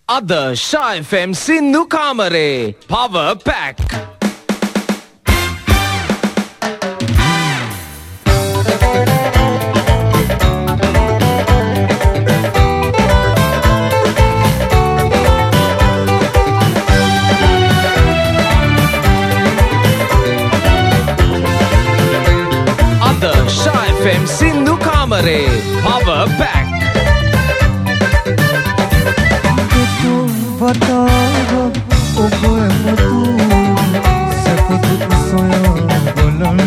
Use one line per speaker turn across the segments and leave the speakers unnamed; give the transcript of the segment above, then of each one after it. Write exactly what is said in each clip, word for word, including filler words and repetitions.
අද Sha F M සින්දු කාමරේ Power Pack. අද Sha F M සින්දු කාමරේ Power Pack.
Batava o poema tu Sepotu soya bolan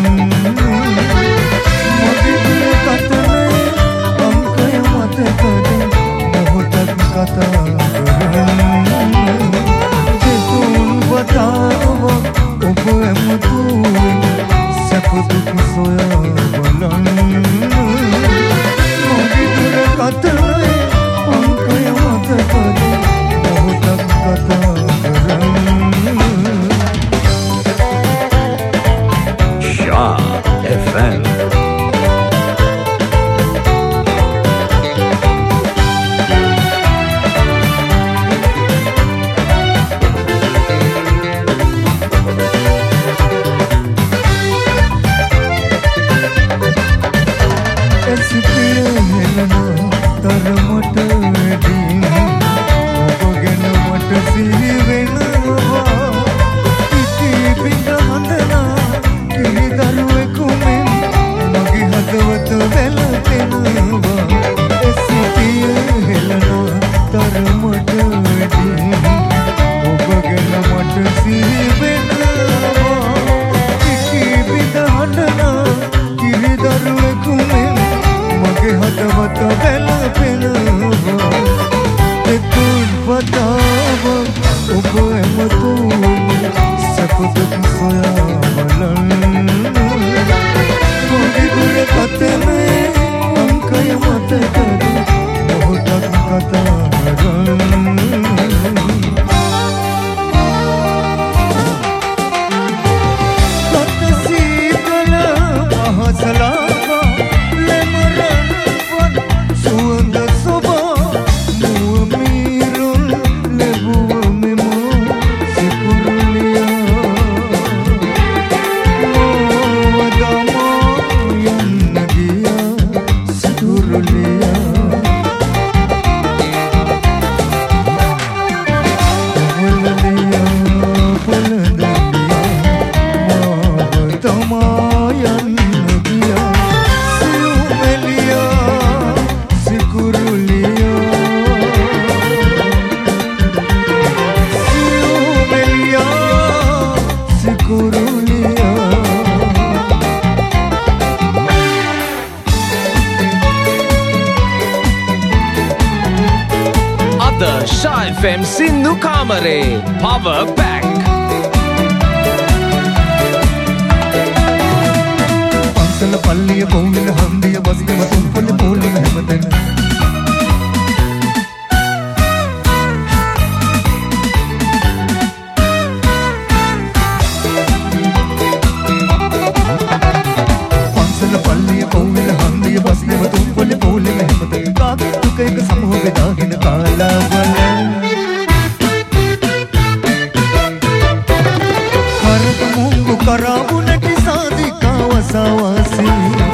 Modi dil katne Ankaya mate kade Mohotak kata karan Jetun batava o poema tu Sepotu soya bolan Modi dil katne Ankaya mate kade
Sha F M.
Sha F M සින්දු කාමරේ Power Pack.
පන්සල පල්ලිය පොල්ලෙන හන්දිය බස්කම තුම්පල පොල්ලෙන හැමතැන පන්සල පල්ලිය පොල්ලෙන හන්දිය බස්කම තුම්පල පොල්ලෙන හැමතැන කාගේ දුක එක සමෝ බෙදාගෙන කාලා බලන කරත මුංගු කරාබුනට සාදිකාව සවාසි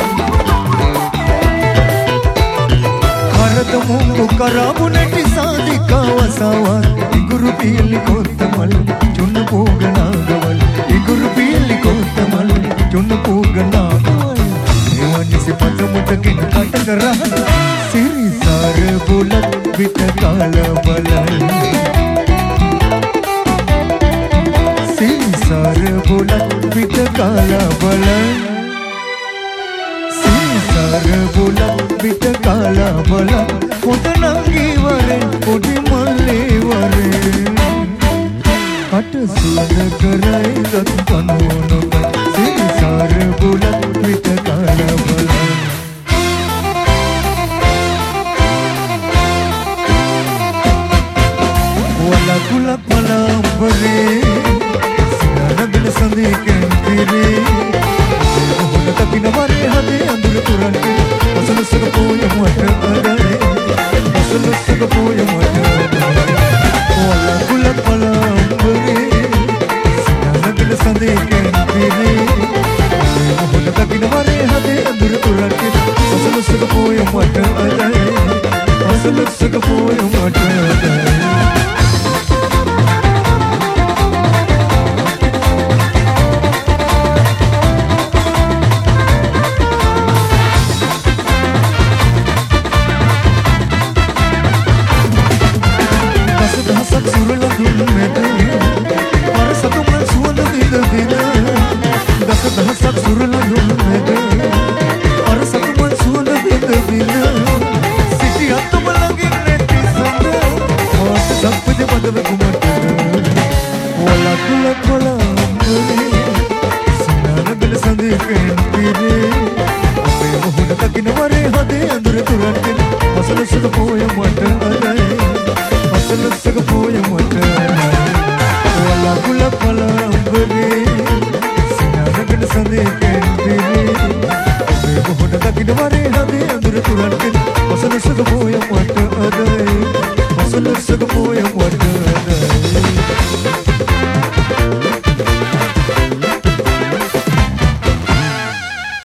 කරත මුංගු කරාබුනට සාදිකාව සවාස ඉගුරු පීලි කොත්තමල් චුන්න පෝගනාගවල් ඉගුරු පීලි කොත්තමල් චුන්න පෝගනාගවල් එවනිසි පතමුටකින් කට කරා සිරිසාර බුලත් විත කාල බලයි සිරිසාර බුලත් විත කාල බලයි සිරිසාර බුලත් විත කාල බලයි පොත නංගී වරෙන් පොඩි මල්ලේ වරෙන් කට සුවඳ කරයි දත් කනෝනොක සිරිසාර බුලත් විත කාල බලයි kulak malam beri sinana bin sandikan kiri mohon tak kina mare hade andur turan ke asal sagapoya mata kadare asal sagapoya mata අසලසක පෝය මට දහසක් සුරල දුන් මෙත අර සතුමන් සුවඳ දින දින දස දහසක් සුරල දුන් මෙත අර සතුමන් සුවඳ දින දින සිටි අත්ම ළඟින් නැති සඳ ආස සම්පද පදව කුමට වල කුල කොල අම්බරේ සනාන බෙල සඳකෙන් පිරේ අපේ මොහොන දකින්න වරේ හදේ අඳුර තුරන්ගෙන අසලසක පෝය මට අදයි අසලසක පෝය මට වල කුල කොල අම්බරේ සනාන බෙල සඳකෙන් පිරේ අපේ මොහොන දකින්න වරේ හදේ අඳුර තුරන්ගෙන අසලසක පෝය